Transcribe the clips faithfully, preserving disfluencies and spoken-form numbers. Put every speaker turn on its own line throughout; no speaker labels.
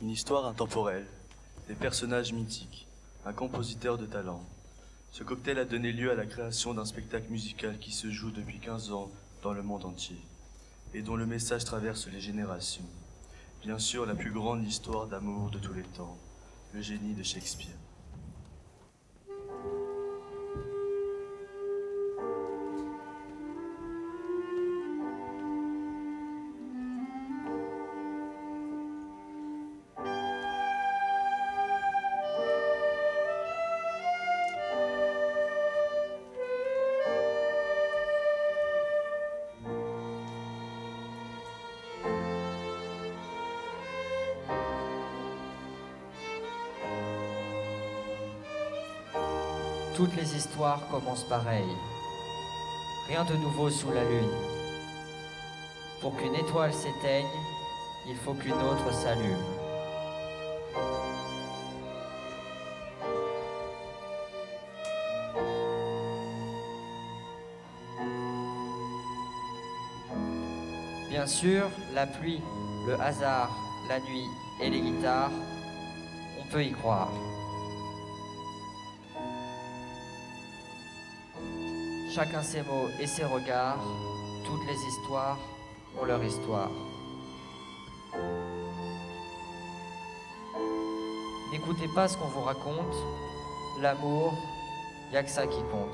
Une histoire intemporelle, des personnages mythiques, un compositeur de talent. Ce cocktail a donné lieu à la création d'un spectacle musical qui se joue depuis quinze ans dans le monde entier et dont le message traverse les générations. Bien sûr, la plus grande histoire d'amour de tous les temps, le génie de Shakespeare.
Toutes les histoires commencent pareil. Rien de nouveau sous la lune. Pour qu'une étoile s'éteigne, il faut qu'une autre s'allume. Bien sûr, la pluie, le hasard, la nuit et les guitares, on peut y croire. Chacun ses mots et ses regards, toutes les histoires ont leur histoire. N'écoutez pas ce qu'on vous raconte, l'amour, y a que ça qui compte.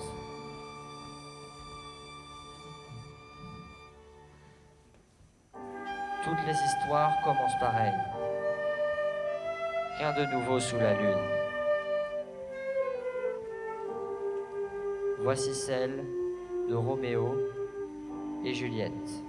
Toutes les histoires commencent pareil. Rien de nouveau sous la lune. Voici celle de Roméo et Juliette.